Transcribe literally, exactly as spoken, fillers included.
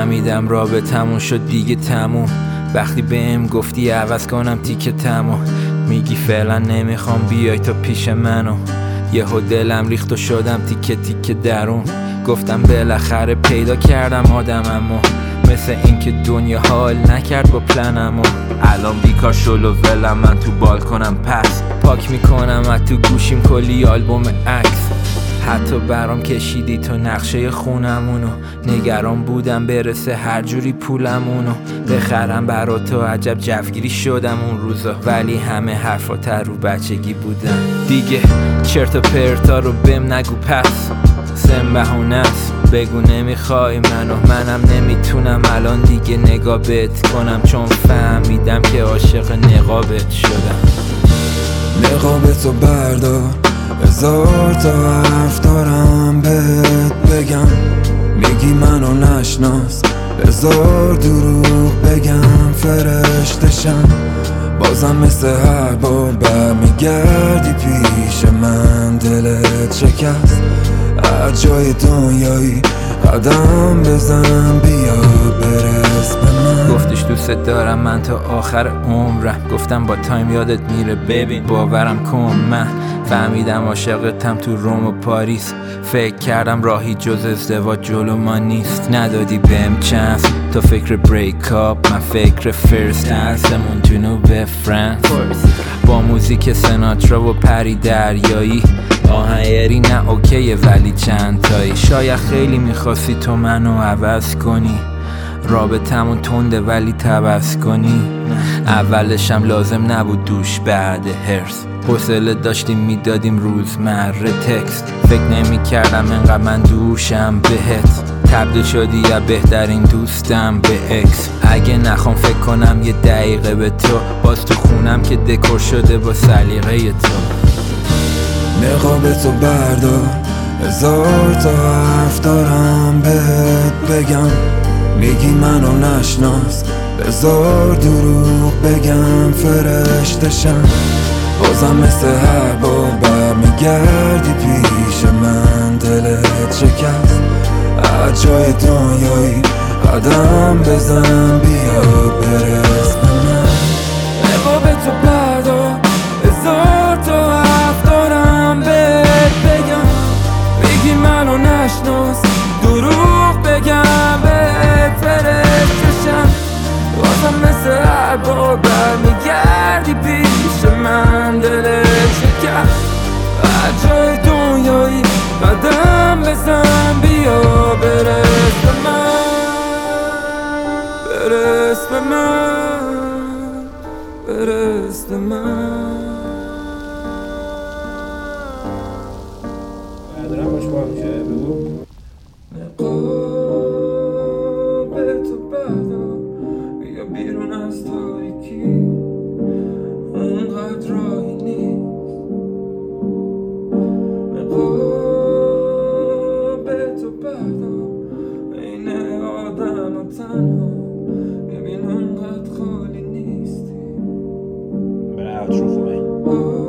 فهمیدم رابطمون شد دیگه تموم. وقتی بهم گفتی عوض کنم تیکه تموم، میگی فعلا نمیخوام بیای تا پیش منو. یهو دلم ریخت و شدم تیکه تیکه درون. گفتم بالاخره پیدا کردم آدممو، مثل اینکه دنیا حال نکرد با پلنمو. الان بیکار شلو ولم من تو بالکنم، پس پاک میکنم از تو گوشیم کلی آلبوم عکس. حتی برام کشیدی تو نقشه خونمونو، نگران بودم برسه هر جوری پولمونو بخرم برا تو. عجب جوگیری شدم اون روزا، ولی همه حرفات رو بچگی بودن دیگه. چرت و پرتا رو بهم نگو پس، سم بهونست بگو نمیخوای منو. منم نمیتونم الان دیگه نگاه بهت کنم، چون فهمیدم که عاشق نقابت شدم. نقابتو بردار، هزار تا حرف دارم بهت بگم. میگی منو نشناس، هزار دروغ بگم فرشتشم. بازم مثل هر بار برمیگردی پیش من، دلت شکست. هر جای دنیایی قدم بزن بیا برس به من. گفتش دوست دارم من تا آخر عمرم، گفتم با تایم یادت میره ببین باورم کن. من فهمیدم عاشقتم تو روم و پاریس، فکر کردم راهی جز ازدواج جلو ما نیست. ندادی بهم چانس تو فکر بریک اپ، من فکر فرست هستمون جنوب فرانس. با موزیک سناترا و پری دریایی، آهنگری نه اوکیه ولی چند تایی. شاید خیلی میخواستی تو منو عوض کنی، رابطمون تنده ولی تبس کنی. اولشم لازم نبود دوش بعد هرس، حوصله داشتیم میدادیم روزمره تکست. فکر نمی کردم انقدر من دوشم بهت، تبدیل شدی یا بهترین دوستم به اکس. اگه نخوام فکر کنم یه دقیقه به تو، باز تو خونم که دکور شده با سلیقه تو. نقابتو بردار، هزار تا حرف دارم بهت بگم. میگی منو نشناس، هزار دروغ بگم فرشتشم. بازم مثل هر بار برمیگردی پیش من، دلت شکست. هر جای دنیایی قدم بزن بیا برس به من. نقابتو بردار، هزار تا حرف دارم بهت بگم. میگی منو نشناس، دروغ بگم بهت فرشتشم. بازم مثل هر بار برمیگردی پیش من، دلت شکست. هر جای دنیایی قدم بزن بیا برس به من، برس به من، برس به من. دارم باش با میشه بگو نقابتو بردار، بیا بیرون از تاریکی، اونقدر راهی نیست. نقابتو بردار بین آدم و تنها، ببین اونقدر خالی نیستی. برای اوترو خوبه.